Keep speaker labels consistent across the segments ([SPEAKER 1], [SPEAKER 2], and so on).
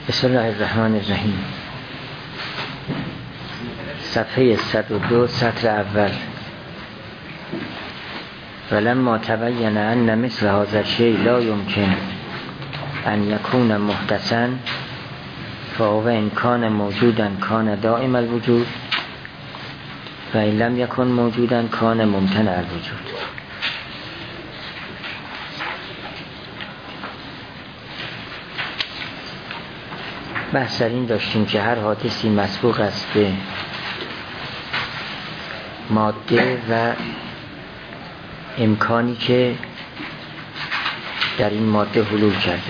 [SPEAKER 1] بسم الله الرحمن الرحیم. صفحه 102 سطر اول. ولما تبین ان مثل هذا الشیء لا يمكن ان یکون محدثا فهو ان کان موجودا کان دائم الوجود و ان لم یکن موجودا کان ممتنع الوجود. بحث در این داشتیم که هر حادثی مسبوق است به ماده و امکانی که در این ماده حلول کرده.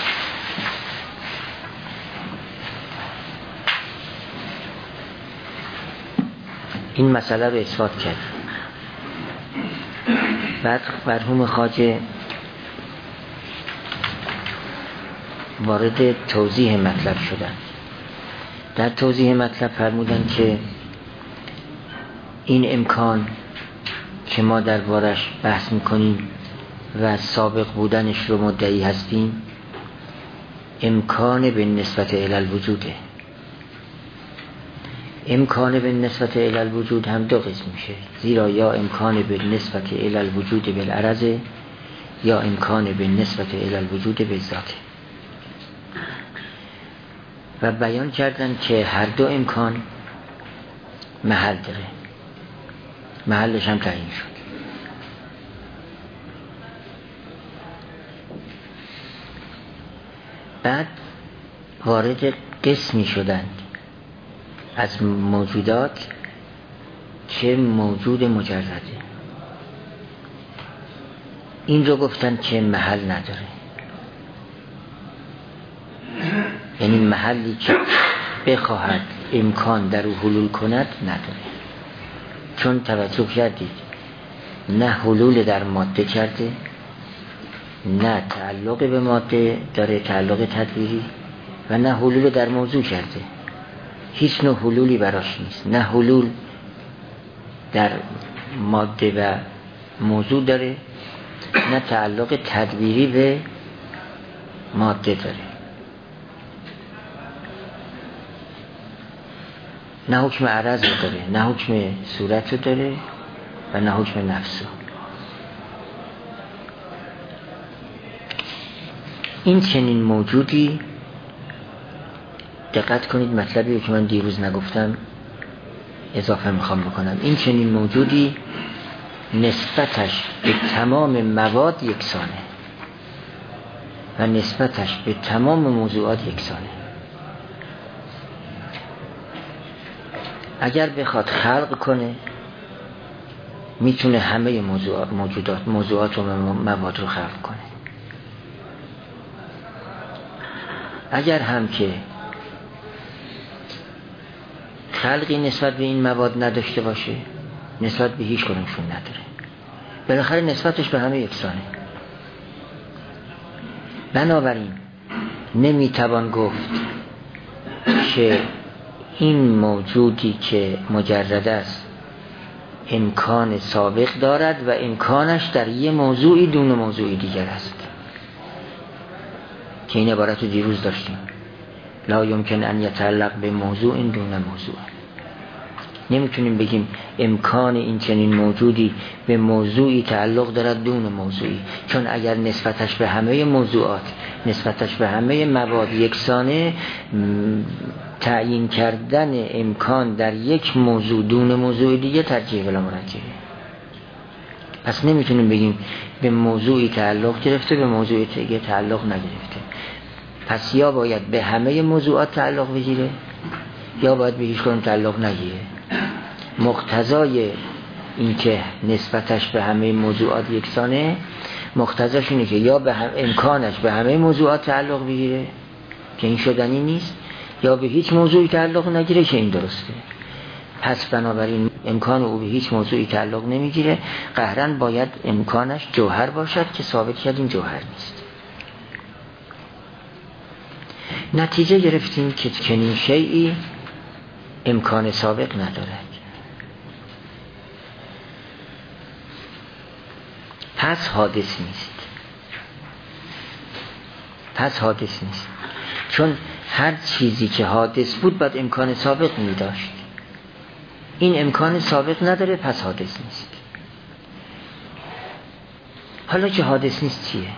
[SPEAKER 1] این مسئله رو اثبات کرد. بعد مرحوم خواجه وارد توضیح مطلب شدن. در توضیح مطلب فرمودن که این امکان که ما دربارش بحث میکنیم و سابق بودنش رو مدعی هستیم، امکان به نسبت الوجوده. امکان به نسبت الوجود هم دو قسم میشه، زیرا یا امکان به نسبت الوجود بالعرض یا امکان به نسبت الوجود بالذات. و بیان کردن که هر دو امکان محل داره، محلش هم تعیین شد. بعد وارد قسمی شدند از موجودات که موجود مجرده. این رو گفتن که محل نداره، یعنی محلی که بخواهد امکان در او حلول کند نداره. چون توجه کردید نه حلول در ماده کرده، نه تعلق به ماده داره، تعلق تدبیری، و نه حلول در موضوع کرده. هیچ نوع حلولی براش نیست، نه حلول در ماده و موضوع داره، نه تعلق تدبیری به ماده داره، نه حکم عرض داره، نه حکم صورت داره و نه حکم نفس. این چنین موجودی، دقت کنید مطلبی که من دیروز نگفتم اضافه میخوام بکنم، این چنین موجودی نسبتش به تمام مواد یکسانه و نسبتش به تمام موضوعات یکسانه. اگر بخواد خلق کنه میتونه همه موضوعات و مواد رو خلق کنه. اگر هم که خلقی نسبت به این مواد نداشته باشه، نسبت به هیچ کدومشون نداره، بالاخره نسبتش به همه یکسانه. بنابراین نمیتوان گفت که این موجودی که مجرد است امکان سابق دارد و امکانش در یه موضوعی دون موضوعی دیگر است، که این عبارت رو دیروز داشتیم. لا یمکن ان یتعلق به موضوع دون موضوع. نمیتونیم بگیم امکان این چنین موجودی به موضوعی تعلق دارد دون موضوعی، چون اگر نسبتش به همه موضوعات، نسبتش به همه مواد یکسانه، تعیین کردن امکان در یک موضوع دون موضوع دیگه ترجیح بلا مرجحه. پس نمیتونیم بگیم به موضوعی تعلق گرفته به موضوع دیگه تعلق نگرفته. پس یا باید به همه موضوعات تعلق بگیره یا باید به هیچ کدوم تعلق نگیره. مقتضای این که نسبتش به همه موضوعات یکسانه، مقتضاش اینه که یا به امکانش به همه موضوعات تعلق بگیره که این شدنی نیست، یا به هیچ موضوعی تعلق نگیره که این درسته. پس بنابراین امکان او به هیچ موضوعی تعلق نمیگیره، قهراً باید امکانش جوهر باشد که ثابت کردیم جوهر نیست. نتیجه گرفتیم که چنین شیئی امکان سابق ندارد. پس حادث نیست. چون هر چیزی که حادث بود باید امکان سابق می داشت. این امکان سابق نداره، پس حادث نیست. حالا که حادث نیست چیه؟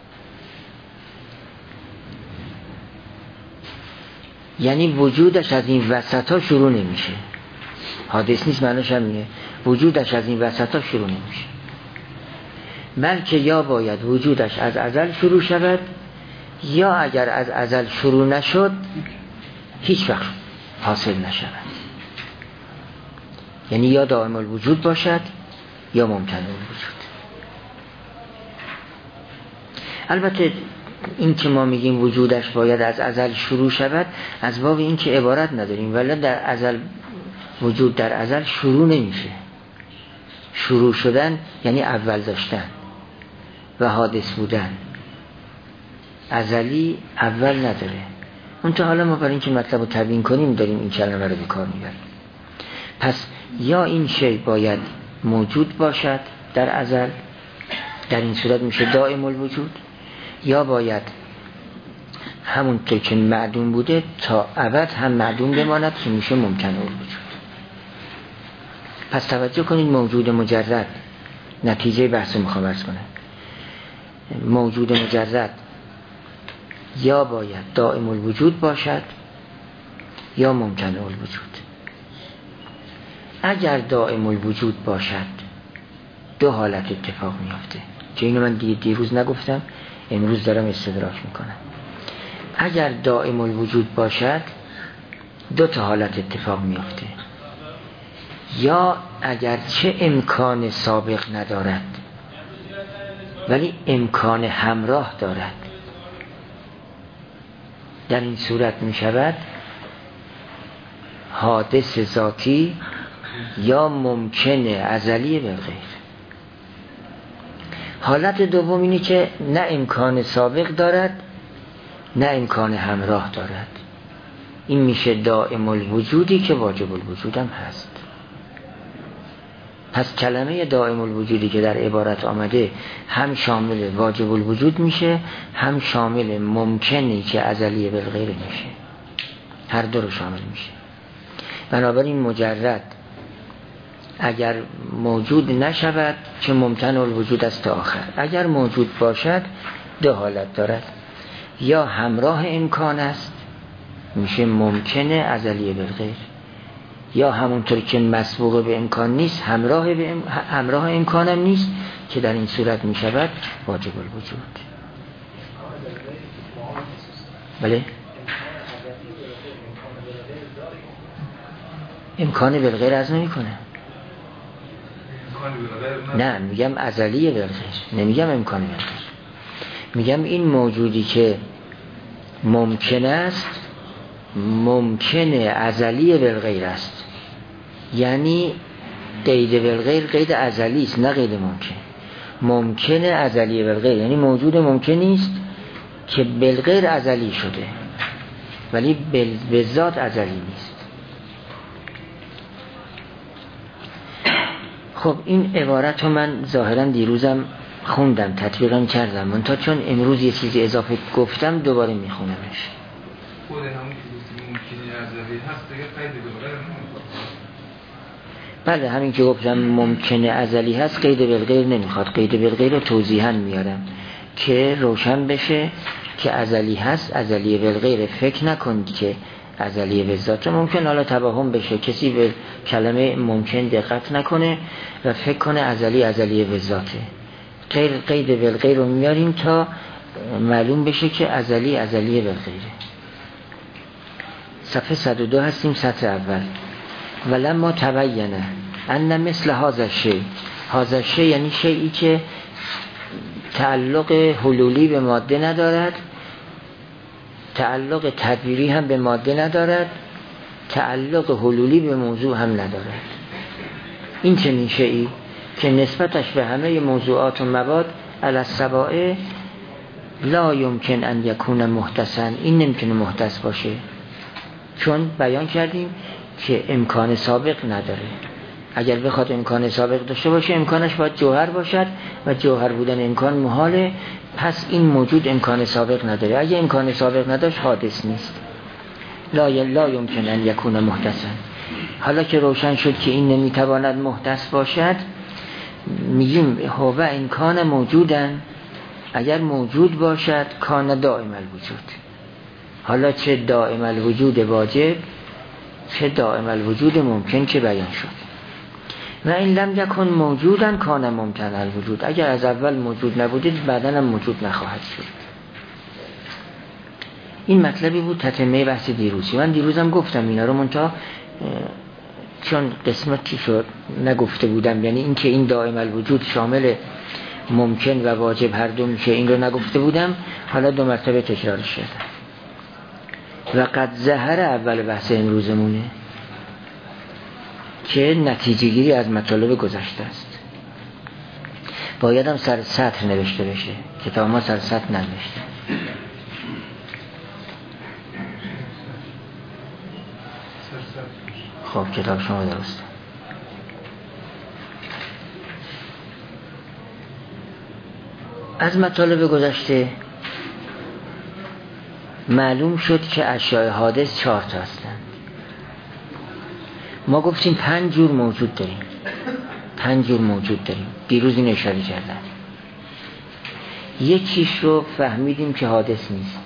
[SPEAKER 1] یعنی وجودش از این وسطا شروع نمیشه. حادث نیست معنیش همینه، وجودش از این وسطا شروع نمیشه، بلکه یا باید وجودش از ازل شروع شود، یا اگر از ازل شروع نشد هیچ وقت حاصل نشود. یعنی یا دائم الوجود باشد یا ممکن الوجود. البته این که ما میگیم وجودش باید از ازل شروع شود، از باب این که عبارت نداریم، ولی در ازل وجود در ازل شروع نمیشه. شروع شدن یعنی اول داشتن و حادث بودن. ازلی اول نداره. اونتا حالا ما برای اینکه مطلب رو تبیین کنیم داریم این کلمه رو به کار میبریم. پس یا این شی باید موجود باشد در ازل، در این صورت میشه دائم الوجود، یا باید همونطور که معدوم بوده تا ابد هم معدوم بماند که میشه ممکن الوجود. پس توجه کنید، موجود مجرد، نتیجه بحث رو میخوام عرض کنم، موجود مجرد یا باید دائم الوجود باشد یا ممکن الوجود. اگر دائم الوجود باشد دو حالت اتفاق میافته که اینو من دیروز نگفتم، امروز دارم استدراک میکنم. اگر دائم الوجود باشد دو تا حالت اتفاق میافته، یا اگر چه امکان سابق ندارد ولی امکان همراه دارد، در این صورت می شود حادث ذاتی یا ممکن ازلی به غیر. حالت دوم اینه که نه امکان سابق دارد نه امکان همراه دارد. این میشه دائم الوجودی که واجب الوجود هم هست. پس کلمه دائم الوجودی که در عبارت آمده هم شامل واجب الوجود میشه، هم شامل ممکنی که ازلی بالغیر میشه، هر دو رو شامل میشه. بنابراین مجرد اگر موجود نشود چه ممکن الوجود است تا آخر، اگر موجود باشد دو حالت دارد، یا همراه امکان است میشه ممکن ازلی بالغیر، یا همونطور که مسبوق به امکان نیست همراه امکان هم نیست که در این صورت می شود واجب الوجود. بله؟ امکان بالغیر از نمی کنه. نه میگم ازلی بالغیر، نمیگم امکان بالغیر. میگم این موجودی که ممکن است ممکن ازلی بالغیر است، یعنی قید بالغیر قید ازلی است نه قید ممکن. ممکن ازلی بالغیر یعنی موجود ممکنی است که بالغیر ازلی شده ولی به ذات ازلی نیست. خب این عبارت رو من ظاهرا دیروزم خوندم، تطبیقم کردم، منتها چون امروز یه چیزی اضافه گفتم دوباره میخونمش.
[SPEAKER 2] خود همون ممکنی ازلی هست دیگه قید بالغیر نمیخواد.
[SPEAKER 1] بله همین که گفتم ممکن ازلی هست قید بالغیر نمیخواد. قید بالغیر رو توضیحاً میارم که روشن بشه که ازلی هست ازلی بالغیر. فکر نکنید که ازلی به ذات. ممکن حالا توهم بشه، کسی به کلمه ممکن دقت نکنه و فکر کنه ازلی به ذاته. قید بالغیر رو میاریم تا معلوم بشه که ازلی بالغیره. صفحه 102 هستیم، سطر اول. ولما تبینه ان مثل هذا الشیء یعنی شیئی که تعلق حلولی به ماده ندارد، تعلق تدبیری هم به ماده ندارد، تعلق حلولی به موضوع هم ندارد. این چنین شیئی که نسبتش به همه موضوعات و مواد علی السواء لا یمکن ان یکون محدثا، این نمیتونه محدث باشه، چون بیان کردیم که امکان سابق نداره. اگر بخواد امکان سابق داشته باشه امکانش باید جوهر باشد و جوهر بودن امکان محاله، پس این موجود امکان سابق نداره. اگه امکان سابق نداشت حادث نیست. لا یمکن ان یکون محدثا. حالا که روشن شد که این نمیتواند محدث باشد، میگیم هو امکان موجودن، اگر موجود باشد کان دائم الوجود. حالا چه دائم الوجود واجب چه دائم الوجود ممکن که بیان شد. و این لم یکن موجودن کان ممکن الوجود. اگر از اول موجود نبودید بعداً هم موجود نخواهد شد. این مطلبی بود تتمه بحث دیروزی. من دیروزم گفتم اینا رو، منتها چون قسمتی شد نگفته بودم، یعنی این که این دائم الوجود شامل ممکن و واجب هر دو میشه، این رو نگفته بودم، حالا 2 مرتبه تکرارش کردم. و قد ظهر اول بحث امروزمونه که نتیجه گیری از مطالب گذشته است. باید هم سر سطر نوشته بشه، کتاب ما سر سطر ننوشته. خب کتاب شما درسته. از مطالب گذشته معلوم شد که اشیاء حادث 4 تا هستند. ما گفتیم 5 جور موجود داریم. 5 جور موجود داریم. دیروز این اشاره کردم. یکیش رو فهمیدیم که حادث نیست،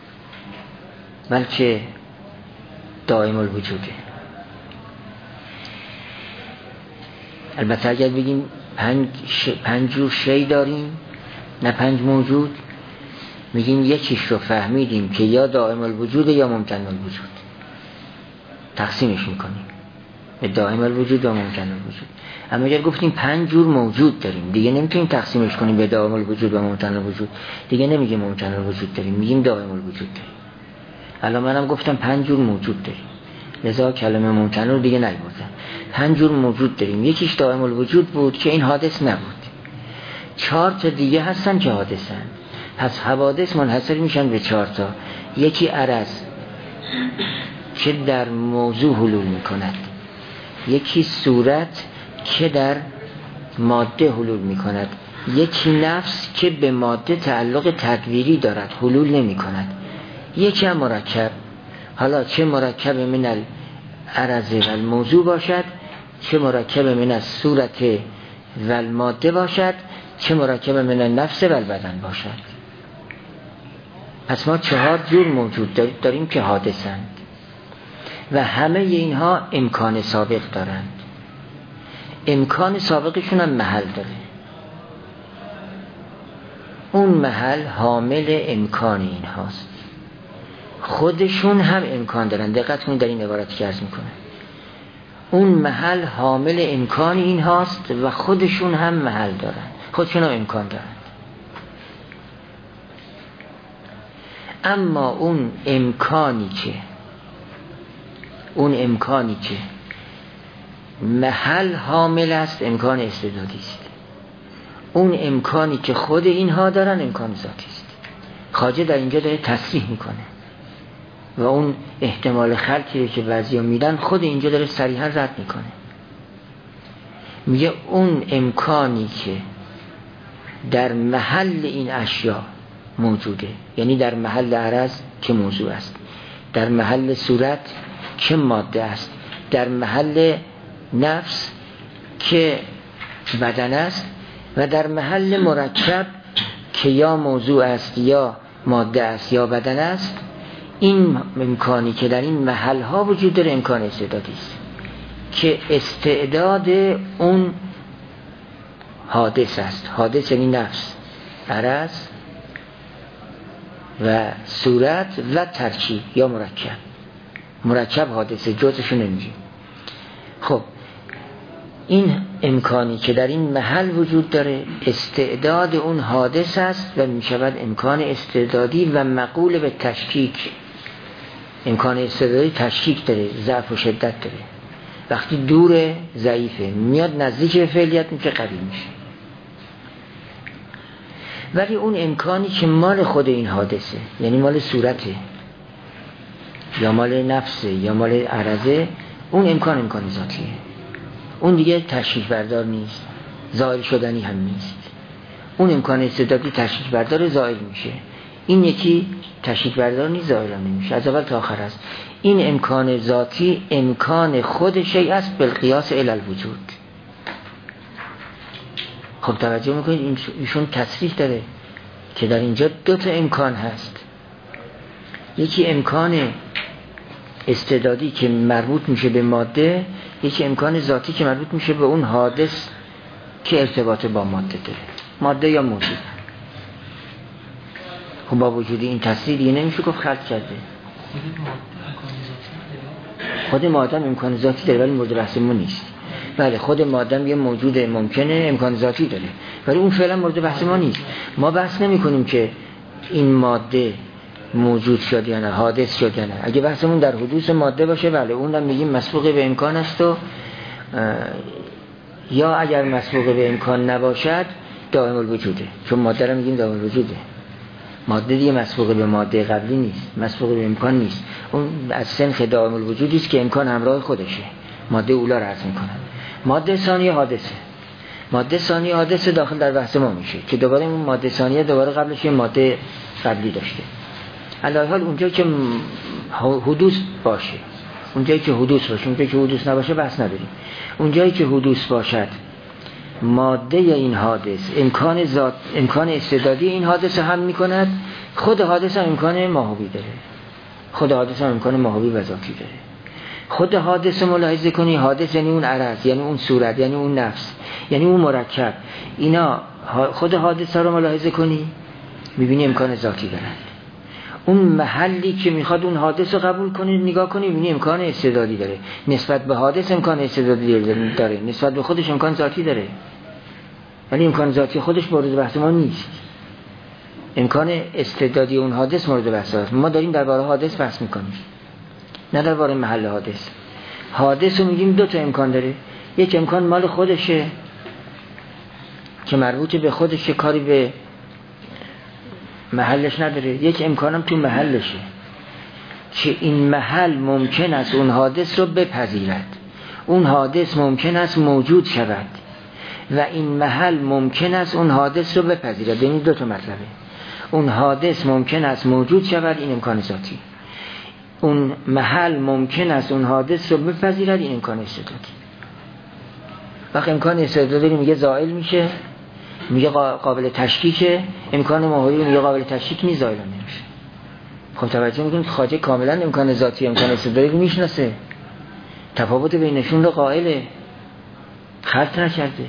[SPEAKER 1] بلکه دائم الوجوده. البته اگر بگیم 5 جور شی داریم، نه 5 موجود، میگیم یکیش رو فهمیدیم که یا دائم الوجود یا ممکن الوجود. تقسیمش میکنیم به دائم الوجود و ممکن الوجود. اما اگر گفتیم 5 جور موجود داریم، دیگه نمیتونیم تقسیمش کنیم به دائم الوجود و ممکن الوجود. دیگه نمیگیم ممکن الوجود داریم، میگیم دائم الوجود داریم. الان منم گفتم 5 جور موجود داریم، لذا کلمه ممکن رو دیگه نگفتم. 5 جور موجود داریم. یکیش دائم الوجود بود که این حادث نبود. 4 تا دیگه هستن که حادثن. پس حوادث منحصر میشن به 4 تا. یکی عرض که در موضوع حلول میکند، یکی صورت که در ماده حلول میکند، یکی نفس که به ماده تعلق تدبیری دارد حلول نمیکند، یکی هم مرکب. حالا چه مرکب من العرض و الموضوع باشد، چه مرکب من الصورت و الماده باشد، چه مرکب من النفس و البدن باشد. پس ما 4 جور موجود داریم که حادثند و همه اینها امکان سابق دارند. امکان سابقشون هم محل داره. اون محل حامل امکان این هاست. خودشون هم امکان دارن. دقت کنید در این عبارتی که عرض میکنه، اون محل حامل امکان این هاست و خودشون هم محل دارن، خودشون هم امکان دارن. اما اون امکانی که محل حامل است امکان استعدادی است. اون امکانی که خود اینها دارن امکان ذاتی است. خواجه در اینجا داره تصریح میکنه و اون احتمال خلطی که بعضیا میدن خود اینجا داره صریحا رد میکنه. میگه اون امکانی که در محل این اشیا موجوده، یعنی در محل عرض که موضوع است، در محل صورت که ماده است، در محل نفس که بدن است و در محل مرکب که یا موضوع است یا ماده است یا بدن است. این امکانی که در این محل ها وجود داره امکان استعدادی است که استعداد اون حادث است. حادث یعنی نفس، عرض و صورت و ترکیب یا مرکب. مرکب حادثه، جزشو نمیگیم. خب این امکانی که در این محل وجود داره استعداد اون حادث است و میشود امکان استعدادی و مقول به تشکیک. امکان استعدادی تشکیک داره، ضعف و شدت داره. وقتی دور ضعیفه، میاد نزدیک به فعلیت میشه قوی میشه. ولی اون امکانی که مال خود این حادثه، یعنی مال صورته یا مال نفسه یا مال عرضه، اون امکان ذاتیه. اون دیگه تشریح بردار نیست، زائل شدنی هم نیست. اون امکان استعدادی تشریح بردار زائل میشه، این یکی تشریح بردار نیست، زائل هم نمیشه، از اول تا آخر است. این امکان ذاتی امکان خود شیء است بالقیاس الی الوجود. خب توجه میکنید ایشون تصریح داره که در اینجا دو تا امکان هست، یکی امکان استعدادی که مربوط میشه به ماده، یکی امکان ذاتی که مربوط میشه به اون حادث که ارتباط با ماده داره، ماده یا موجود. خب با وجود این تصریح دیگه نمیشه گفت خلق کرده. خود ماده امکان ذاتی داره ولی مورد بحث ما نیست. بله خود ماده یه موجود ممکنه امکان ذاتی داره ولی اون فعلا مورد بحث ما نیست. ما بحث نمی کنیم که این ماده موجود شد یا نه، حادث شد یا نه. اگه بحثمون در حدوث ماده باشه بله اون هم میگیم مسبوق به امکان است و یا اگر مسبوق به امکان نباشد دائم الوجوده، چون ماده رو میگیم دائم الوجوده. ماده دیگه مسبوق به ماده قبلی نیست، مسبوق به امکان نیست، اون از سنخ دائم الوجودی است که امکان همراه خودشه. ماده اولا رو عرض میکنن. ماده ثانیه حادثه. ماده ثانیه حادثه داخل در بحث ما میشه که دوباره اون ماده ثانیه دوباره قبلش یه ماده قبلی داشته. علاوه حال اونجایی که حدوث باشه، اونجایی که حدوث باشه، اونجایی که حدوث نباشه بحث نداریم. اونجایی که حدوث باشد ماده این حادث امکان ذات، امکان استعدادی این حادث هم میکند، خود حادث هم امکان ماهوی داره، خود حادث هم امکان ماهوی و ذاتی داره. خود حادث ملاحظه کنی، حادث یعنی اون عرض، یعنی اون صورت، یعنی اون نفس، یعنی اون مرکب، اینا خود حادث ها رو ملاحظه کنی میبینی امکان ذاتی دارن. اون محلی که میخواد اون حادث رو قبول کنی نگاه کنی میبینی امکان استعدادی داره، نسبت به حادث امکان استعدادی داره، نسبت به خودش امکان ذاتی داره، ولی امکان ذاتی خودش مورد بحث ما نیست. امکان استعدادی اون حادث مورد بحث است. ما داریم درباره حادث بحث میکنیم نه درباره محل حادث. حادث رو میگیم دو تا امکان داره، یک امکان مال خودشه که مربوط به خودشه کاری به محلش نداره، یک امکانم تو محلشه که این محل ممکن است اون حادث رو بپذیرد، اون حادث ممکن است موجود شود و این محل ممکن است اون حادث رو بپذیرد. این دو تا مطلبه. اون حادث ممکن است موجود شود، این امکان ذاتی. اون محل ممکن است اون حادث رو بپذیرد، این امکان استعدادی. وقتی امکان استعدادی میگه زائل میشه، میگه قابل تشکیکه، امکان ماهوی میگه قابل تشکیک نیست، زائل نمیشه. خب توجه میکنید خواجه کاملا امکان ذاتی امکان استعدادی رو میشناسه، تفاوت بینشون رو قائله، خلط نکرده.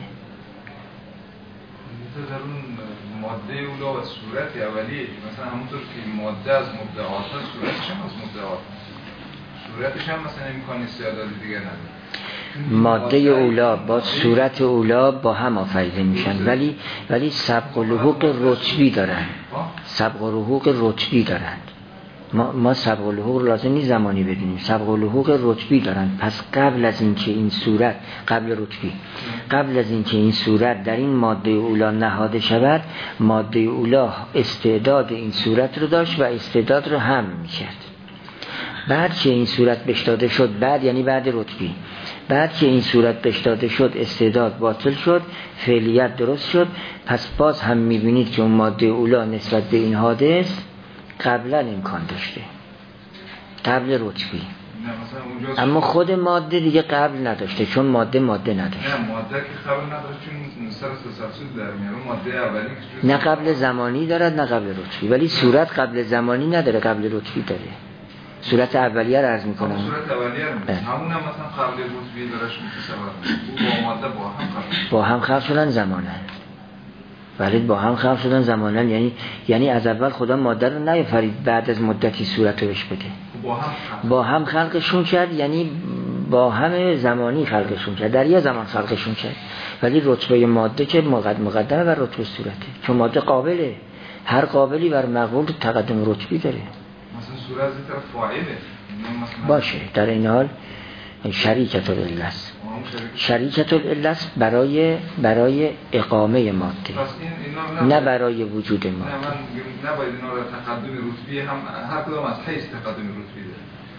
[SPEAKER 2] در اون ماده اولا و صورت اولیه مثلا همونطور که ماده از مبدعات هست صورتش هم از مبدعات هست، صورتش هم مثلا امکان استعدادی دیگه نداره.
[SPEAKER 1] ماده اولا با صورت اولا با هم آفریده میشن ولی سبق و لحوق رتبی دارن، سبق و لحوق رتبی دارن. ما سبق و لحوق لازم نیست زمانی بدونیم، سبق و لحوق رتبی دارن. پس قبل از اینکه این صورت، قبل رتبی، قبل از اینکه این صورت در این ماده اولا نهاده شود، ماده اولا استعداد این صورت رو داشت و استعداد رو هم میکرد. بعد که این صورت بهش داده شد، بعد یعنی بعد رتبی، بعد که این صورت بهش داده شد استعداد باطل شد، فعلیت درست شد. پس باز هم میبینید که اون ماده اولا نسبت به این حادث قبلا امکان داشته، قبل رتبی. اما خود ماده دیگه قبل نداشته چون ماده نداشته.
[SPEAKER 2] نه ماده که قبل نداشت چون سر تسلسل در میاره. ماده اولی
[SPEAKER 1] نه قبل زمانی دارد نه قبل رتبی، ولی صورت قبل زمانی نداره، قبل رتبی داره. صورت اولیه رو عرض میکنم.
[SPEAKER 2] صورت اولیه رو همون هم مثلا قبل رتبی دارش متصور با ماده با هم
[SPEAKER 1] خلق شدن زمانه. ولی با هم خلق شدن زمانا یعنی از اول خدا ماده رو نیافرید بعد از مدتی صورت رو بهش بده. با هم خلقشون کرد، یعنی با هم زمانی خلقشون کرد، در یه زمان خلقشون کرد. ولی رتبه ماده که مقدمه بر رتبه صورته، چون ماده قابله، هر قابلی بر مقبول تقدم رتبی داره.
[SPEAKER 2] مثلا صورت زیر طرف فاعله
[SPEAKER 1] باشه. در این حال شریکت العله است، شریکت العله است برای اقامه ماده، نه برای وجود ماده.
[SPEAKER 2] نه من نباید اینا رو تقدم رتبی هم هر کدام از حیث تقدم رتبی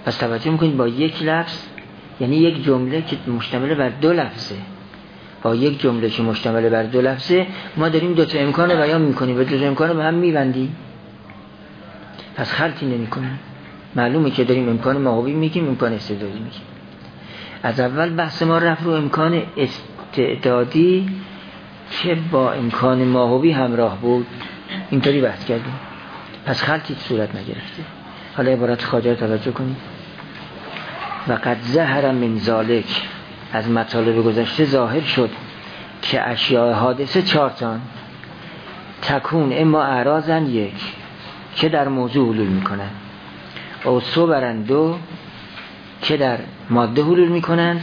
[SPEAKER 1] پس توجه میکنید با یک لفظ، یعنی یک جمله که مشتمل بر دو لفظه، با یک جمله که مشتمل بر دو لفظه ما داریم دو تا امکان رو بیان میکنیم و دو تا امکان رو به هم میبندیم، پس خلطی نمیکنیم. معلومه که داریم امکان ماهوی میگیم، امکان استعدادی میگیم. از اول بحث ما رفت رو امکان استعدادی که با امکان ماهوی همراه بود، اینطوری بحث کردیم، پس خلطی صورت نگرفته. حالا عبارت خواجه توجه کنید. و قد ظهر من ذالک، از مطالب گذشته ظاهر شد که اشیاء حادثه 4 تا تکون اما اعراضن 1 که در موضوع حلول میکنن، او صورن 2 که در ماده حلول میکنن،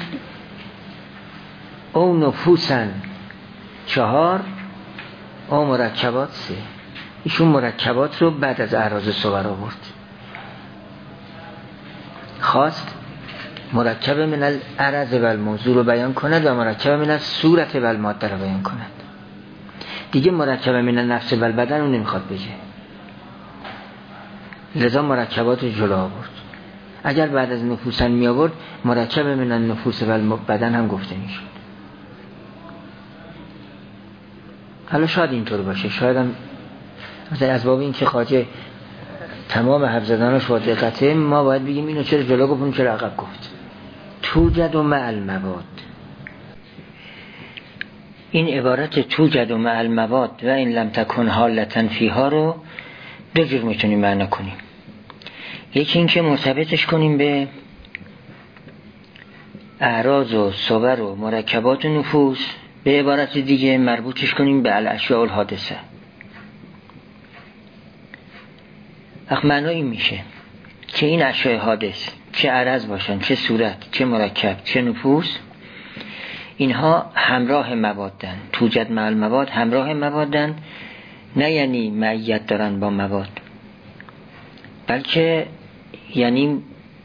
[SPEAKER 1] او نفوسن 4 او مرکبات 3. ایشون مرکبات رو بعد از اعراض صور آورد، خواست مرکب من العرض و الموضوع رو بیان کند و مرکب من الصورت و الماده رو بیان کند. دیگه مرکب من النفس و البدن رو نمیخواد بگه، لذا مرکبات رو جلو آورد. اگر بعد از نفوسن می آورد مرکب من النفوس و البدن هم گفته میشد. حالا شاید اینطور باشه، شاید هم از باب این که خواجه تمام حرف زدنش با دقته، ما باید بگیم اینو چرا جلو گفت اون چرا عقب گفت. توجد و مع المواد، این عبارت توجد و مع المواد و این لم تکن حالتا فیها رو دو جور میتونیم معنی کنیم. یکی این که مرتبطش کنیم به اعراض و صور و مرکبات و نفوس، به عبارت دیگه مربوطش کنیم به الاشیاء الحادثه. معنی این میشه که این اشیاء حادث، چه عرض باشن، چه صورت، چه مرکب، چه نفوس، اینها همراه موادن. توجد مع المواد، همراه موادن، نه یعنی معیت دارن با مواد، بلکه یعنی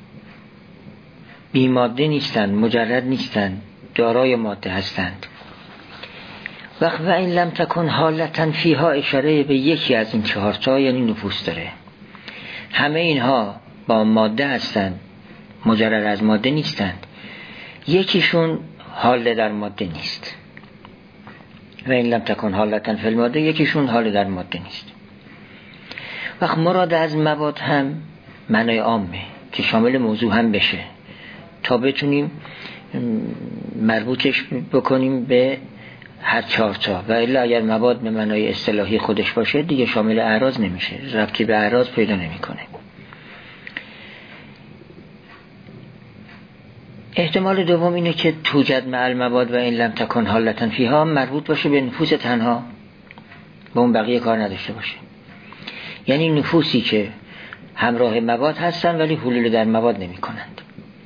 [SPEAKER 1] بی ماده نیستن، مجرد نیستن، دارای ماده هستند. وقت و این لم تکن حالتا فیها اشاره به یکی از این 4 تا یعنی نفوس داره. همه اینها با ماده هستند، مجرد از ماده نیستند، یکیشون حال در ماده نیست. و این لم تکن حالتا فی الماده، یکیشون حال در ماده نیست. وقت مراد از مواد هم معنای عامه که شامل موضوع هم بشه تا بتونیم مربوطش بکنیم به هر 4 تا، و الا اگر مواد به معنای اصطلاحی خودش باشه دیگه شامل اعراض نمیشه، ربطی به اعراض پیدا نمیکنه. احتمال دوم اینه که توجد مع المواد و این لم تکن حالتا فیها مربوط باشه به نفوس تنها، با اون بقیه کار نداشته باشه. یعنی نفوسی که همراه مواد هستن ولی حلول در مواد نمی کنند.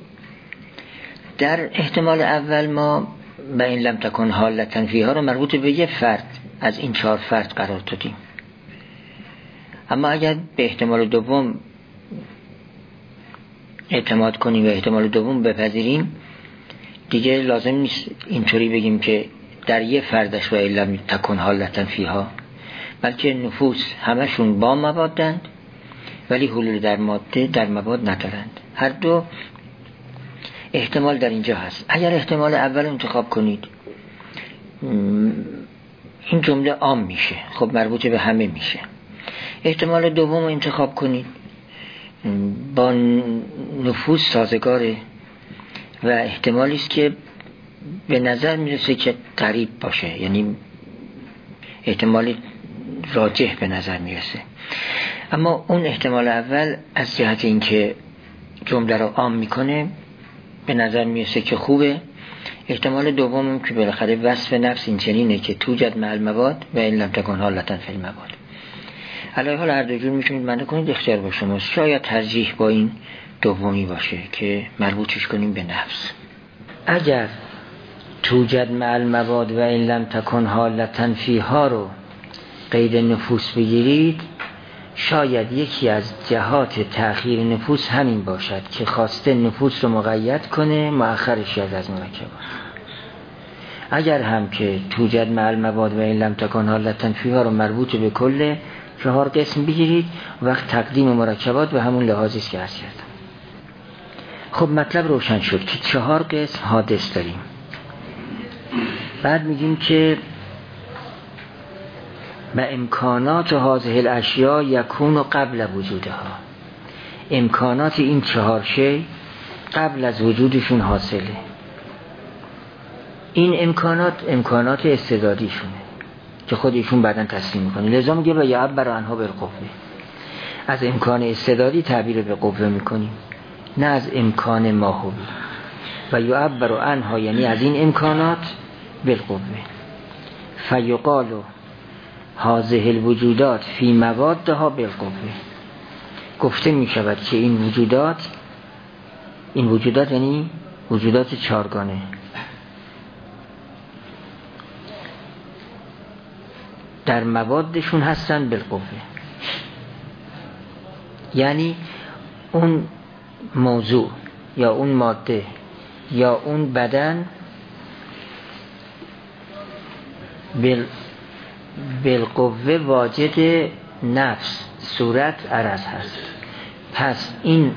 [SPEAKER 1] در احتمال اول ما به این لم تکن حالتا فیها رو مربوط به یه فرد از این 4 فرد قرار دادیم. اما اگر به احتمال دوم اعتماد کنیم و احتمال دوم بپذیریم، دیگه لازم نیست اینطوری بگیم که در یه فردش و این لم تکن حالتا فیها، بلکه نفوس همشون با موادند ولی حلول در ماده در مواد ندارند. هر دو احتمال در اینجا هست. اگر احتمال اول انتخاب کنید این جمله عام میشه، خب مربوط به همه میشه. احتمال دوم انتخاب کنید با نفوس سازگاره و احتمالی است که به نظر میرسه که قریب باشه، یعنی احتمالی راجح به نظر میرسه. اما اون احتمال اول از جهت اینکه جمله رو عام میکنه به نظر میرسه که خوبه. احتمال دوم که بالاخره وصف نفس این چنینه که توجد مع المواد و این لم تکن حالتا فی المواد. علی حال هر دو جور میتونید معنی کنید، اختیار با شماست. شاید ترجیح با این دومی باشه که مربوطش کنیم به نفس. اگر توجد مع المواد و این لم تکن حالتا فیها رو قید نفوس بگیرید، شاید یکی از جهات تأخیر نفوس همین باشد که خواسته نفوس رو مقید کنه، مؤخرش از مرکبات. اگر هم که توجد مع المواد و این لم تکن حالتا فیها رو مربوط به کل 4 قسم بگیرید، وقت تقدیم مرکبات به همون لحاظی است که عرض کردم. خب مطلب روشن شد که 4 قسم حادث داریم. بعد میگیم که با امکانات هذه الاشیاء یکون قبل وجودها، امکانات این 4 شی قبل از وجودشون حاصله. این امکانات استعدادیشونه که خودشون بعداً تسلیم میکنه. لذا میگه و یعبر عنها بالقوه، از امکان استعدادی تعبیر به قوه میکنیم، نه از امکان ماهوی. و یعبر عنها یعنی از این امکانات بالقوه. فیقال هذه الوجودات فی موادها بالقوه، گفته میشود که این وجودات یعنی وجودات 4گانه در موادشون هستن بالقوه، یعنی اون موضوع یا اون ماده یا اون بدن بالقوه واجد نفس صورت عرض هست. پس این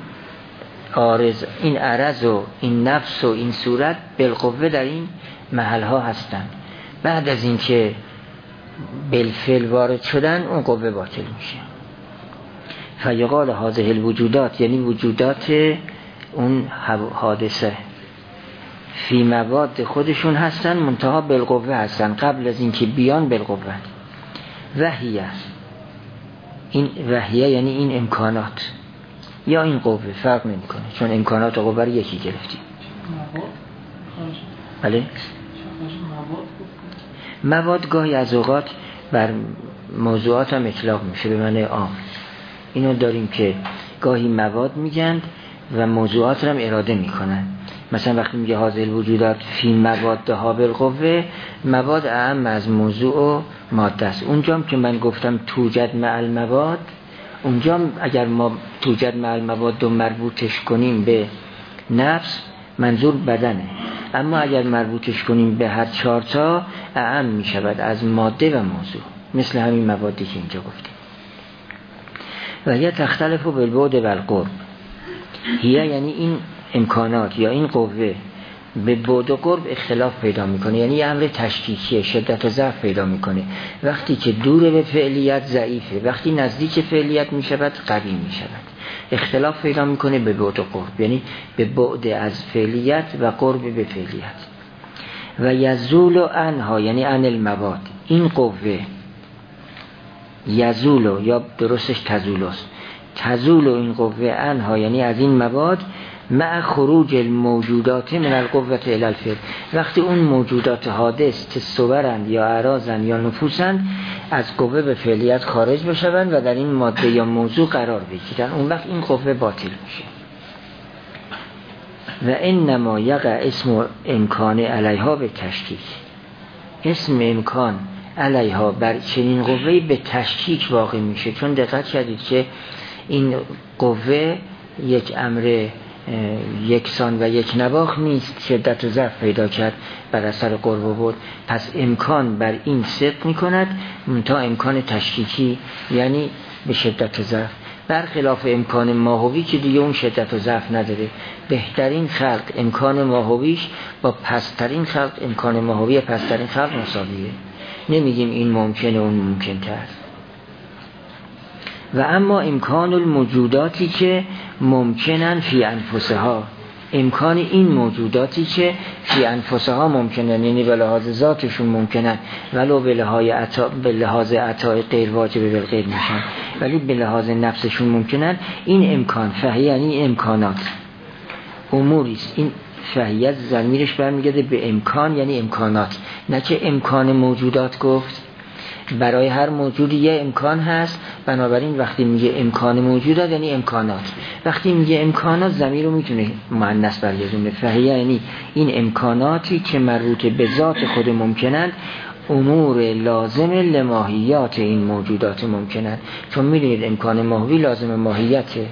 [SPEAKER 1] عرض و این نفس و این صورت بالقوه در این محل ها هستن. بعد از این که بالفعل وارد شدن اون قوه باطل میشه. فیقال هذه الوجودات یعنی وجودات اون حادثه فی مواد خودشون هستن، منتها بالقوه هستن، قبل از این که بیان بالقوه. وحیه یعنی این امکانات یا این قوه، فرق نمیکنه چون امکانات و قوه رو یکی گرفتیم. بله؟ مواد گاهی از اوقات بر موضوعات هم اطلاق میشه به معنی عام. اینو داریم که گاهی مواد میگن و موضوعات رو هم اراده میکنن. مثلا وقتی میگه هذه الوجودات فی موادها بالقوه، مواد اعم از موضوع و ماده است. اونجام که من گفتم توجد مع المواد، اونجام اگر ما توجد مع المواد رو مربوطش کنیم به نفس منظور بدنه، اما اگر مربوطش کنیم به هر 4 تا اعم میشود از ماده و موضوع، مثل همین موادی که اینجا گفتیم. و یا تختلف بالبعد والقرب، هیه یعنی این امکانات یا این قوه به بعد و قرب اختلاف پیدا میکنه، یعنی یه امر تشکیکیه، شدت و ضعف پیدا میکنه. وقتی که دور به فعلیت ضعیفه، وقتی نزدیک فعلیت میشود قوی میشود. اختلاف پیدا میکنه به بعد و قرب، یعنی به بعد از فعلیت و قرب به فعلیت. و یزول عنها یعنی عن المواد، این قوه یزول یا درستش تزول این قوه عنها یعنی از این مواد، مع خروج الموجودات من القوة الی الفعل، وقتی اون موجودات حادث که صورند یا اعراضند یا نفوسند از قوه به فعلیت خارج بشوند و در این ماده یا موضوع قرار بگیرن، اون وقت این قوه باطل میشه. و انما یقع اسم امکان علیها به تشکیک، اسم امکان علیها بر چنین قوه‌ای به تشکیک واقع میشه، چون دقت کردید که این قوه یک امر یکسان و یک نواخت نیست، شدت و ضعف پیدا کرد بر اثر قرب و بعد. پس امکان بر این صدق میکند، منتها امکان تشکیکی یعنی به شدت و ضعف، برخلاف امکان ماهوی که دیگه اون شدت و ضعف نداره. بهترین خلق امکان ماهویش با پسترین خلق امکان ماهوی پسترین خلق مساویه، نمیگیم این ممکنه اون ممکن تر. و اما امکان الموجوداتی که ممکنن فی انفسها، امکان این موجوداتی که فی انفسها ممکنن، یعنی به لحاظ ذاتشون ممکنن، ولو به لحاظ عطای غیر واجب بالغیر میشن، ولی به لحاظ نفسشون ممکنن. این امکان فهیه یعنی امکانات اموریست. این فهیه ضمیرش برمیگرده به امکان یعنی امکانات، نه که امکان موجودات گفت. برای هر موجودی یه امکان هست، بنابراین وقتی میگه امکان موجودات یعنی امکانات. وقتی میگه امکانات ضمیر رو میتونه مؤنث برگردونه. فهیه یعنی این امکاناتی که مربوط به ذات خود ممکنند، امور لازم لماهیات این موجودات ممکنند. چون میدونید امکان ماهوی لازم ماهیته،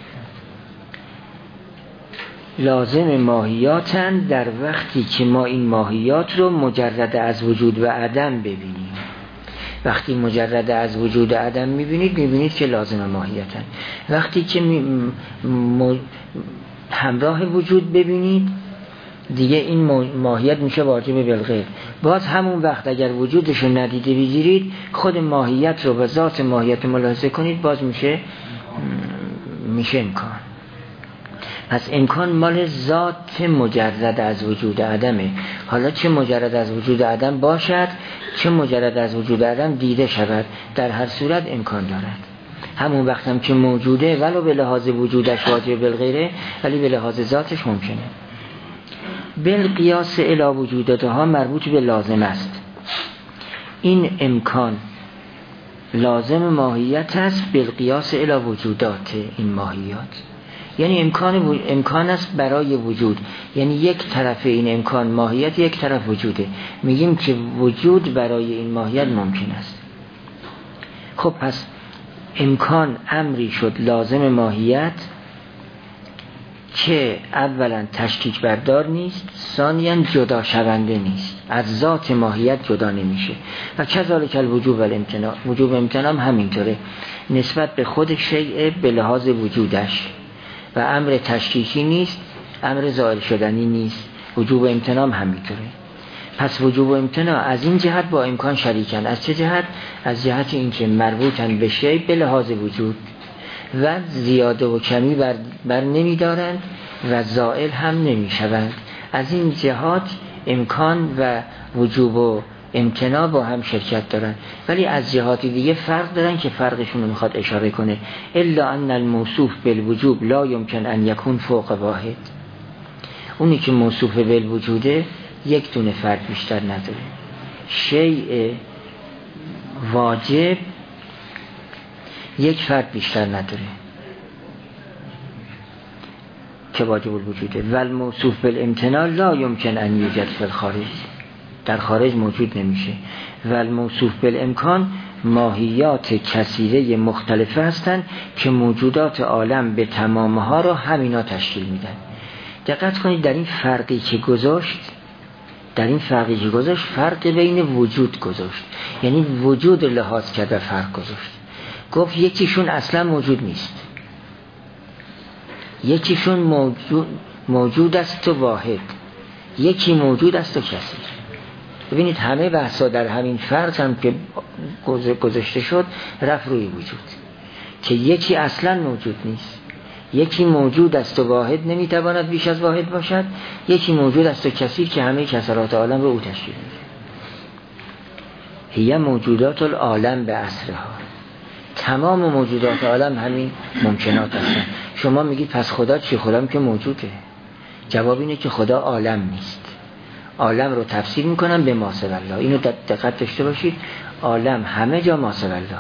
[SPEAKER 1] لازم ماهیاتن در وقتی که ما این ماهیات رو مجرد از وجود و عدم ببینیم. وقتی مجرد از وجود و عدم میبینید که لازم ماهیتن. وقتی که همراه وجود ببینید، دیگه این ماهیت میشه واجب بالغیر. باز همون وقت اگر وجودش رو ندیده بگیرید، خود ماهیت رو و ذات ماهیت ملاحظه کنید، باز میشه امکان. پس امکان مال ذات مجرد از وجود عدمه. حالا چه مجرد از وجود عدم باشد، چه مجرد از وجود عدم دیده شود، در هر صورت امکان دارد. همون وقت هم که موجوده ولو به لحاظ وجودش واجب بالغیره، ولی به لحاظ ذاتش ممکنه. بالقیاس الی وجوداتها مربوط به لازم است. این امکان لازم ماهیت است، بالقیاس الی وجودات این ماهیات. یعنی امکان است برای وجود، یعنی یک طرف این امکان ماهیت، یک طرف وجوده. میگیم که وجود برای این ماهیت ممکن است. خب پس امکان امری شد لازم ماهیت که اولا تشکیک بردار نیست، ثانیاً جدا شونده نیست، از ذات ماهیت جدا نمیشه. و کذالک الوجوب والامتناع، وجوب و امتناع همینطوره، نسبت به خود شیء به لحاظ وجودش، و امر تشکیکی نیست، امر ظاهر شدنی نیست. وجوب و امتناع همینطوره. پس وجوب و امتناع از این جهت با امکان شریکن. از چه جهت؟ از جهت اینکه مربوطن به شیء به لحاظ وجود و زیاده و کمی بر نمی دارند و زائل هم نمی شوند. از این جهات امکان و وجوب و امتناع با هم شرکت دارن، ولی از جهات دیگه فرق دارن که فرقشون رو میخواد اشاره کنه. الا ان الموصوف بالوجوب لا يمكن ان يكون فوق واحد. اونی که موصوف بالوجوده یک دونه فرد بیشتر نداره. شیء واجب یک فرد بیشتر نداره که واجب الوجوده. و الموصوف بالامتناع لا يمكن ان يوجد في الخارج، در خارج موجود نمیشه. و الموصوف بالامکان ماهیات کثیره مختلفه هستند که موجودات عالم به تمامها را همینا تشکیل میدن. دقت کنید در این فرقی که گذاشت، فرق بین وجود گذاشت، یعنی وجود لحاظ کرد و فرق گذاشت. گفت یکیشون اصلا موجود نیست، یکیشون موجود است و واحد، یکی موجود است و کثیر. ببینید همه بحثا در همین فرق هم که گذاشته شد رفت روی وجود، که یکی اصلا موجود نیست، یکی موجود است و واحد، نمیتواند بیش از واحد باشد، یکی موجود است و کثیر که همه کثرات عالم رو او تشکیل میده. هی موجودات العالم به اسرها، تمام موجودات عالم همین ممکنات هستن. شما میگید پس خدا چی؟ خدا که موجوده. جواب اینه که خدا عالم نیست. عالم رو تفسیر میکنن به ما سوی الله. اینو دقت داشته باشید، عالم همه جا ما سوی الله.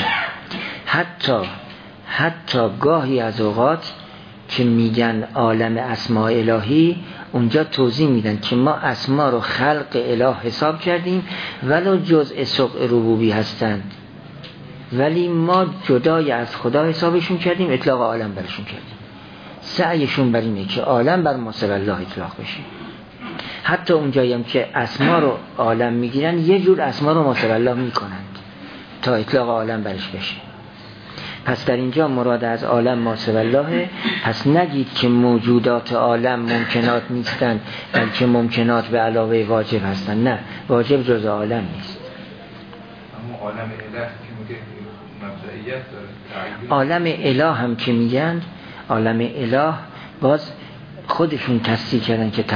[SPEAKER 1] حتی گاهی از اوقات که میگن عالم اسماء الهی، اونجا توضیح میدن که ما اسما رو خلق اله حساب کردیم ولو جزء سبع ربوبی هستند، ولی ما جدای از خدا حسابشون کردیم، اطلاق عالم برشون کردیم. سعیشون بر اینه که عالم بر ما سوی الله اطلاق بشه. حتی اونجایی هم که اسما رو عالم میگیرن، یه جور اسما رو ما سوی الله میکنند تا اطلاق عالم برش بشه. پس در اینجا مراد از عالم ما سوی الله. پس نگید که موجودات عالم ممکنات نیستند، بلکه ممکنات به علاوه واجب هستند. نه، واجب جز عالم نیست.
[SPEAKER 2] اما عالم اله که میگه مبدئیت داره،
[SPEAKER 1] عالم اله هم که میگن، عالم اله باز خودشون تصدیق کردن که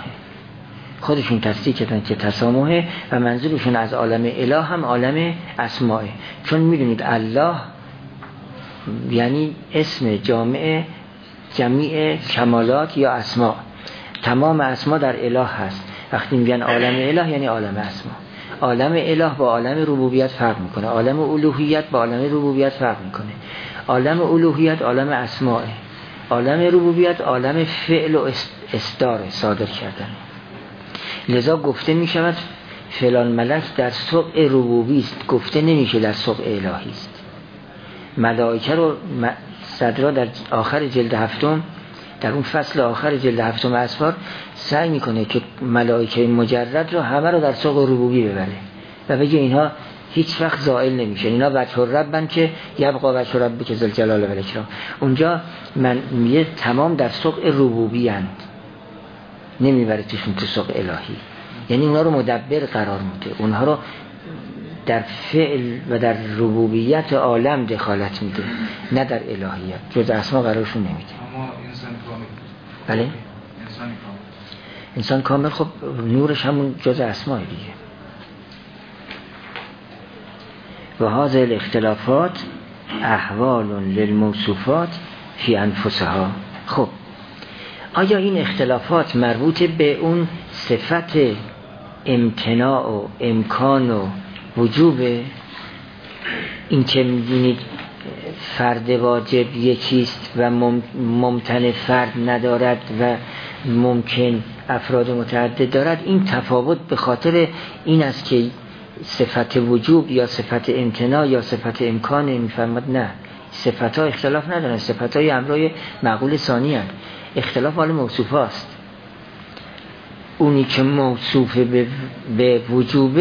[SPEAKER 1] تسامحه، و منظورشون از عالم اله هم عالم اسماءه. چون میدونید الله یعنی اسم جامع جمیع کمالات یا اسماء، تمام اسماء در اله هست. وقتی میگن عالم اله یعنی عالم اسماء. عالم اله با عالم ربوبیت فرق میکنه، عالم الوهیت با عالم ربوبیت فرق میکنه. عالم الوهیت عالم اسماء، عالم ربوبیت عالم فعل و اصدار صادر کردن. لذا گفته میشود فلان ملک در سبع ربوبی است، گفته نمیشه در سبع الهی است. ملائکه رو صدرا در آخر جلد هفتم، در اون فصل آخر جلد هفتم اسفار سعی میکنه که ملائکه مجرد رو همه رو در سوق ربوبی ببره و بگه اینها هیچ وقت زائل نمیشه. اینا وجه ربن که یبقا وجه رب که ذل جلال و الاکرام. اونجا من میگه تمام در سوق ربوبی اند، نمیبره توشون تو سوق الهی. یعنی اونها رو مدبر قرار میده، اونها رو در فعل و در ربوبیت عالم دخالت میده، نه در الهیت. جز اسما قرارشون نمیده.
[SPEAKER 2] اما انسان کامل.
[SPEAKER 1] بله؟ انسان کامل خب نورش همون جز اسماء دیگه. و هذه الاختلافات احوال للموصوفات فی انفسها. خب آیا این اختلافات مربوط به اون صفت امتناع و امکان و وجوب؟ این که می‌بینید فرد واجب یکیست و ممتنع فرد ندارد و ممکن افراد متعدد دارد، این تفاوت به خاطر این است که صفت وجوب یا صفت امتناع یا صفت امکان میفرماد. نه، صفت ها اختلاف ندارن، صفت های امرای معقول ثانی هست. اختلاف مال موصوف هاست. اونی که موصوف به وجوب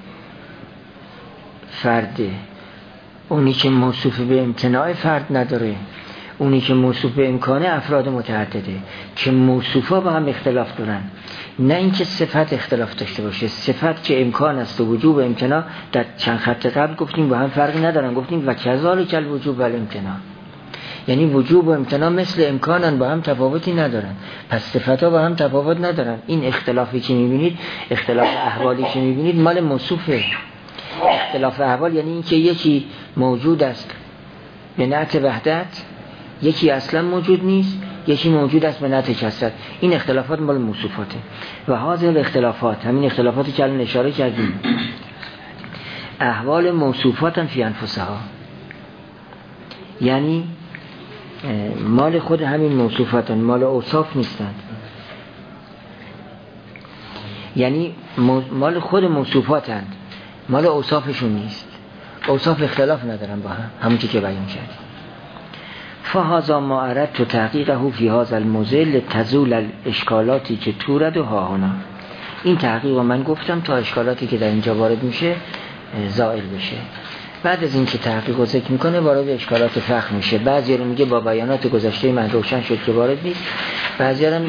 [SPEAKER 1] فرده، اونی که موصوف به امتناع فرد نداره، اونی که موصوف به امکانه افراد متعدده، که موصوفا با هم اختلاف دارن. نه اینکه صفت اختلاف داشته باشه. صفت که امکان است و وجوب و امتناع در چند خط قبل گفتیم با هم فرقی ندارن. گفتیم و کذالک الوجوب و الامتناع، یعنی وجوب و امتناع مثل امکانن، با هم تفاوتی ندارن. پس صفت‌ها با هم تفاوت ندارن. این اختلافی که می‌بینید، اختلاف احوالی که می‌بینید مال موصوفه. اختلاف احوال یعنی اینکه یکی موجود است به نعت وحدت، یکی اصلا موجود نیست، یکی موجود است به نعت کثرت. این اختلافات مال موصوفاته. و هذه الاختلافات، همین اختلافاتی که الان اشاره کردیم، احوال موصوفات فی انفسها، یعنی مال خود همین موصوفاتن، مال اوصاف نیستند. یعنی مال خود موصوفاتند، مال اوصافشون نیست. اوصاف اختلاف ندارن با هم، همون که بیان کردیم. فهذا ما اردت تحقیقه فی هذا الموضع لتزول الاشکالاتی که تورد و ها هنا. این تحقیق من گفتم تا اشکالاتی که در اینجا وارد میشه زائل بشه. بعد از این که تحقیق و ذکر میکنه وارد اشکالات فقه میشه. بعضی رو میگه با بیانات گذشته من روشن شد که وارد نیست، بعضی رو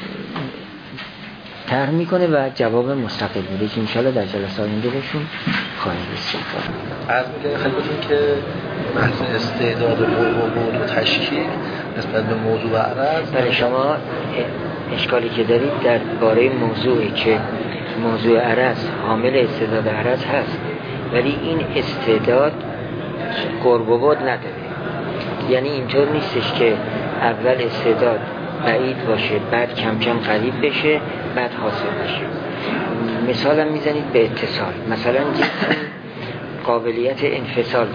[SPEAKER 1] طرح میکنه و جواب مستقل بوده که انشالله در جلسه آینده بهشون خواهیم رسید.
[SPEAKER 3] از میگه خدمتتون که بحث استعداد و قرب و تشکیل نسبت به موضوع عرض،
[SPEAKER 1] برای شما اشکالی که دارید در باره موضوعی که موضوع عرض حامل استعداد عرض هست، ولی این استعداد قرب و بعد نداره. یعنی اینطور نیستش که اول استعداد بعید باشه، بعد کم کم قریب بشه، بعد حاصل بشه. مثالم میزنید به اتصال. مثلا جسم قابلیت انفصال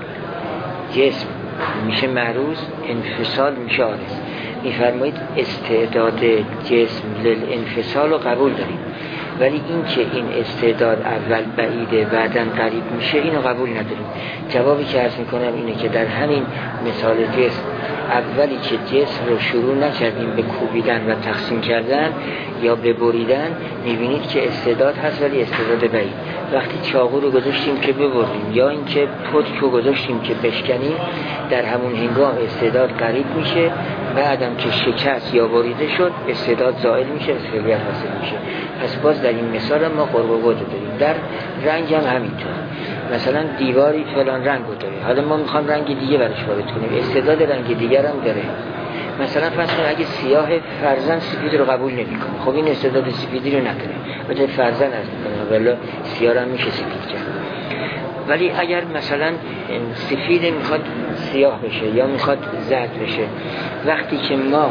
[SPEAKER 1] داره، جسم میشه معروض، انفصال میشه عارض. میفرمایید استعداد جسم للانفصال رو قبول داریم، ولی این که این استعداد اول بعیده بعداً قریب میشه اینو قبول نداریم. جوابی که عرض میکنم اینه که در همین مثال جسم، اولی که جسم رو شروع نکردیم به کوبیدن و تقسیم کردن یا به بریدن، میبینید که استعداد هست ولی استعداد بعید. وقتی چاقو رو گذاشتیم که ببریم یا اینکه پتک رو گذاشتیم که بشکنیم، در همون هنگام استعداد قریب میشه، بعدم که شکست یا بریده شد استعداد زائل میشه، فعلیت حاصل میشه. پس باز در این مثال ما قرب و بعد داریم. در رنگ هم همینطور. مثلا دیواری فلان رنگو داره، حالا ما میخوام رنگ دیگه براش وارد کنیم، استعداد رنگ دیگر هم داره. مثلا فرض کنید اگه سیاه فرزن سفید رو قبول نمیکنه، خب این استعداد سفیدی رو نداره، مثلا فرزن از میکنه ولی سیاه هم میشه سفید کرد. ولی اگر مثلا سفید میخواد سیاه بشه یا میخواد زرد بشه، وقتی که ما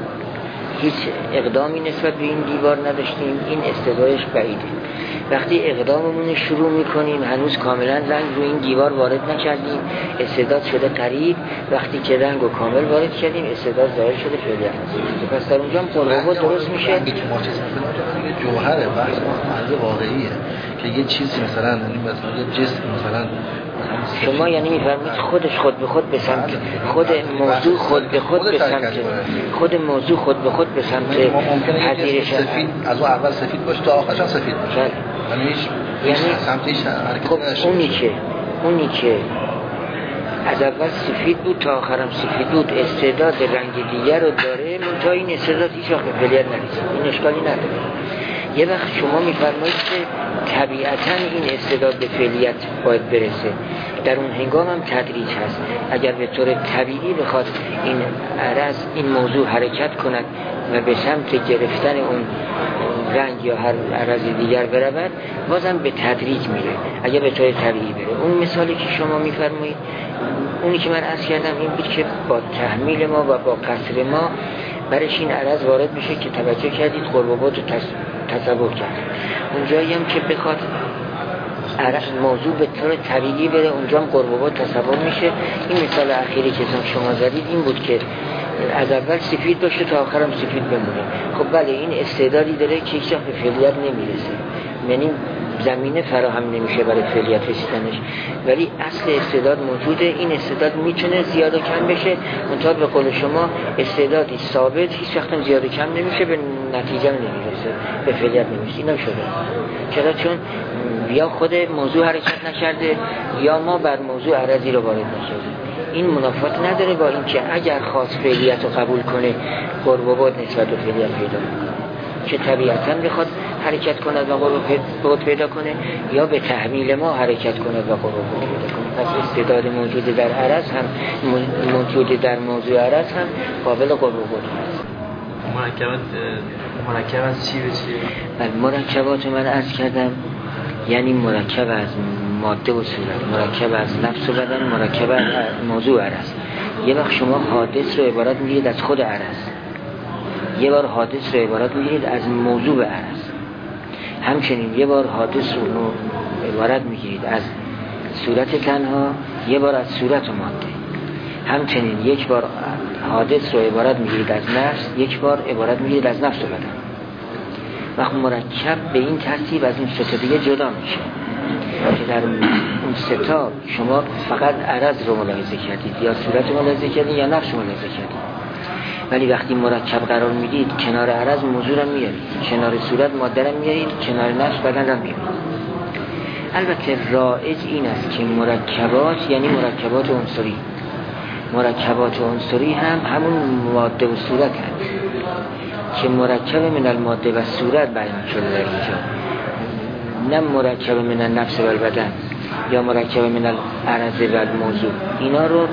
[SPEAKER 1] هیچ اقدامی نسبت به این دیوار نداشتیم، این استعدادش بعیده. وقتی اقداممون شروع میکنیم هنوز کاملا رنگ رو این دیوار وارد نکردیم، استعداد شده قریب. وقتی که رنگ رو کامل وارد کردیم استعداد ظاهر شده فعلیت حاصل. پس در اونجا هم قربو درست میشه.
[SPEAKER 3] رنگی که ما چیز میکنیم یه جوهره، بحث ما مرز واقعیه که یه چیزی مثلا یه جسم مثلا
[SPEAKER 1] شما یعنی میفرمایید خودش خود به خود به سمت خود موضوع خود به خود به سمت خود موضوع خود به خود به سمت پذیرش
[SPEAKER 3] سفید از اون اول سفید باشه تا آخرش هم سفید باشه. یعنی سمتش
[SPEAKER 1] خب اونی که از اول سفید بود تا آخرم سفید بود استعداد رنگ دیگر رو داره، منتها این استعداد هیچ وقت به فعلیت نرسید، این اشکالی نداره. یه وقت شما میفرمایید که طبیعتاً این استعداد به فعلیت باید برسه، در اون هنگام هم تدریج هست. اگر به طور طبیعی بخواد این عرض این موضوع حرکت کند و به سمت گرفتن اون رنگ یا هر عرض دیگر برود، بازم به تدریج میره اگر به طور طبیعی بره. اون مثالی که شما میفرمایید، اونی که من عرض کردم این بود که با تحمیل ما و با قصر ما برش این عرض وارد میشه که توجه کردید قربابات رو تصور کرد. اونجایی هم که بخواد موضوع به طور طبیعی بره، اونجا هم قربابات تصور میشه. این مثال اخیری که شما زدید این بود که از اول سفید باشه تا آخرم سفید بمونه. خب بله، این استعدادی داره که هیچ وقت به فعلیت نمیرسه، یعنی زمینه فراهم نمیشه برای فعلیت رسیدنش، ولی اصل استعداد موجوده. این استعداد میتونه زیاد و کم بشه، منتها به قول شما استعدادی ثابت هیچ وقت زیاد و کم نمیشه، به نتیجه نمیرسه، به فعلیت نمیشه. اینا شده چرا؟ چون یا خود موضوع حرکت نکرده یا ما بر موضوع عرضی رو وارد نکردیم. این منافات نداره با این که اگر خواست فعلیت رو قبول کنه قربابات نسبت به فعلیت پیدا کنه، که طبیعتاً بخواد حرکت کند و قربابات پیدا کنه، یا به تحمیل ما حرکت کند و قربابات پیدا کنه. پس استعداد موجود در عرض هم موجود در موضوع عرض هم قابل قربابات هست.
[SPEAKER 4] مرکب از چی به چی؟
[SPEAKER 1] مرکبات من عرض کردم یعنی مرکب از ماده و صورت، مرکب از نفس و بدن، مرکب از موضوع عرض. یه وقت شما حادث رو عبارت میگیرید از خود عرض، یه بار حادث رو عبارت میگیرید از موضوع عرض، همچنین یه بار حادث رو عبارت میگیرید از صورت تنها، یه بار از صورت و ماده، همچنین یک بار حادث رو عبارت میگیرید از نفس، یک بار عبارت میگیرید از نفس و بدن. وقت مرکب به این ترتیب از این ستا دیگه جدا میشه که در اون ستا شما فقط عرض رو ملاحظه کردید، یا صورت رو ملاحظه کردید یا نفس رو ملاحظه کردید. ولی وقتی مرکب قرار میدید کنار عرض موضوع رو میارید، کنار صورت ماده رو میارید، کنار نفس بدن رو میارید. البته رایج این است که مرکبات یعنی مرکبات عنصری، مرکبات عنصری هم همون ماده و صورت هست که مرکب من الماده و صورت بیان شده در اینجا، نه مرکب من النفس و البدن یا مرکب من العرض و الموضوع. اینا رو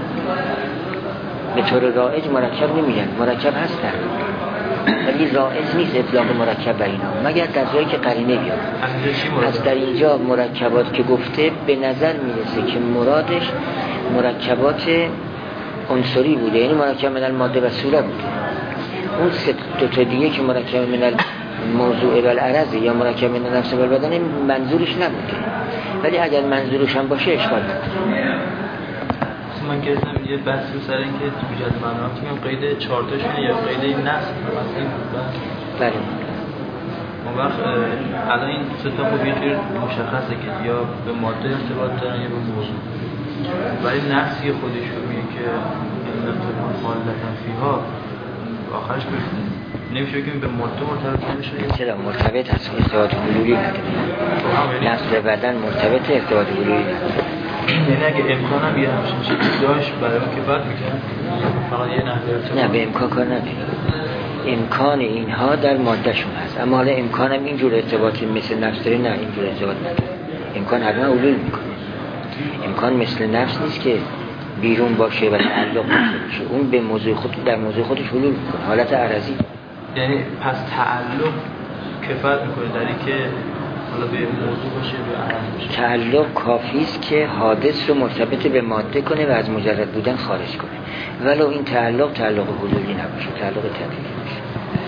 [SPEAKER 1] به طور رایج مرکب نمیگن، مرکب هستن ولی رایج نیست اطلاق مرکب بر اینا، مگر در جایی که قرینه بیاد. از در اینجا مرکبات که گفته به نظر میرسه که مرادش مرکبات عنصری بوده، یعنی مرکب من الماده و صورت بوده. اون دو تا دیگه که مرکب من الموضوع و العرض یا مرکب من النفس و البدن منظورش نبوده، ولی اگر منظورش هم باشه اشکال نداره.
[SPEAKER 4] من گرفتم یه بحثی سر این که تو جد منام میگم قید 4 تاشونه یا قید نصب مثلا
[SPEAKER 1] بله.
[SPEAKER 4] اون وقت الان این سه تا خب یه خیر مشخصه که یا به ماده ارتباط دارن یا به موضوع، ولی نفسی خودش رو میگه که ارتباط حالتن فیها آخرش نمیشه بگیم به ماده مرتبط نمیشه.
[SPEAKER 1] چرا مرتبط هست، ارتباط حلولی نداره، نفس به بدن مرتبط ارتباط حلولی نداره.
[SPEAKER 4] یعنی اگه امکان هم یه همچین چیزی داشت برای اون کفایت میکنه، فقط یه نحوه ارتباط.
[SPEAKER 1] نه به امکان کار نداره، امکان اینها در ماده شون هست، اما حالا امکان هم اینجور ارتباطی مثل نفس داره، نه اینجور ارتباط نداره. امکان حتما علول میکنه، امکان مثل نفس نیست که بیرون باشه و تعلق باشه، اون به موضوع خود در موضوع خودش علول میکنه، حالت عرضی.
[SPEAKER 4] یعنی پس تعلق کفایت میکنه در این که حالا به موضوع باشه به عرض باشه.
[SPEAKER 1] تعلق کافی است که حادث رو مرتبط به ماده کنه و از مجرد بودن خارج کنه، ولو این تعلق حلولی نباشه، تعلق تدریجی باشه.